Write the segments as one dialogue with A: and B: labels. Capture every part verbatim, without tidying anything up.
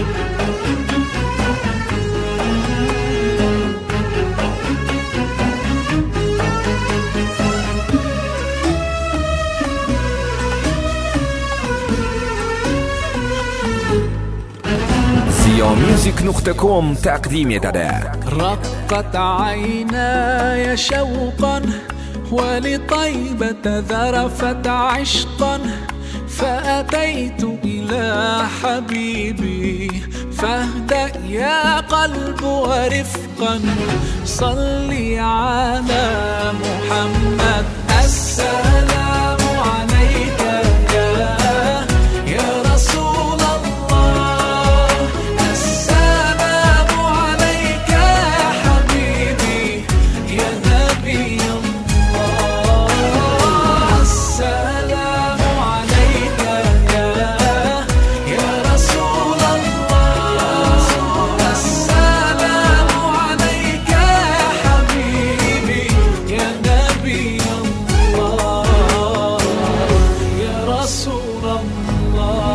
A: ميوزك نقطة كوم تقديم يددا.
B: رقت عيناي شوقا ولطيبة ذرفت عشقا، فأتيت إلى حبيبي فاهدأ يا قلب ورفقا، صلي على محمد. السلام عليك يا يا رسول الله، السلام عليك يا حبيبي يا نبي الله، السلام عليك يا يا رسول الله، السلام عليك يا حبيبي يا نبي الله يا رسول الله.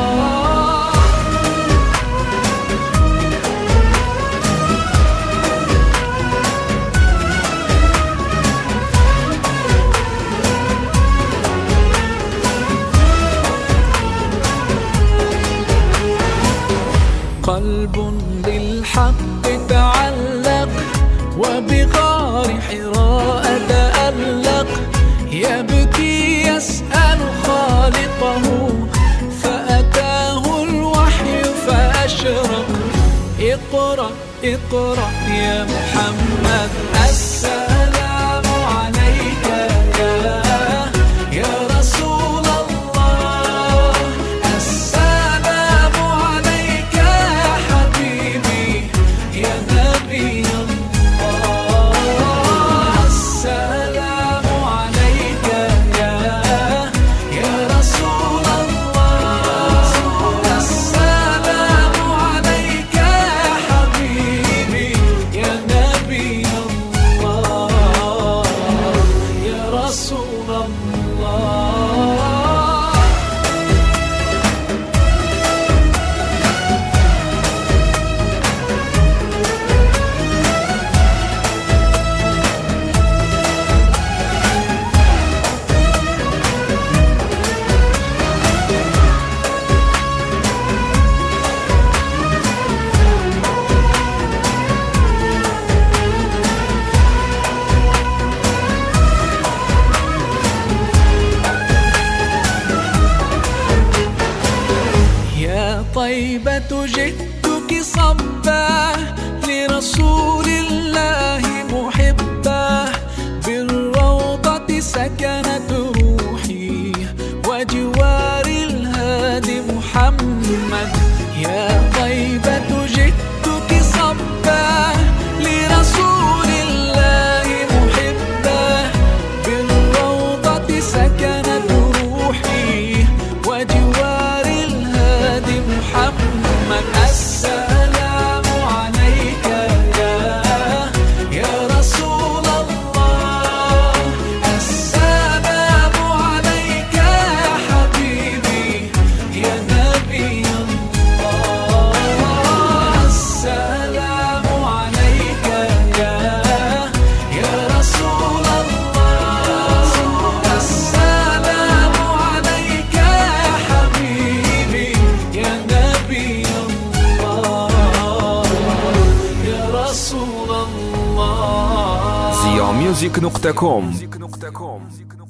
B: قلب بالحق تعلق وبغار حراء تألق، يبكي يسأل خالقه فأتاه الوحي فأشرق. اقرأ اقرأ يا محمد. السلام عليك يا يا رسول الله، السلام عليك يا حبيبي يا نبي الله، السلام عليك يا يا رسول الله، السلام عليك يا حبيبي يا نبي الله يا رسول الله. يا طيبة جئتك صبا لرسول الله محبا، بالروضة سكنت روحي وجوار الهادي محمد. يا طيبة جئتك صبا لرسول الله محبا، بالروضة سكنت روحي وجوار الهادي محمد. السلام عليك يا يا رسول الله، السلام عليك يا حبيبي يا نبي الله، السلام عليك يا يا رسول الله، السلام عليك يا حبيبي يا نبي الله يا رسول الله.
A: سيا ميوزك نقطة كوم.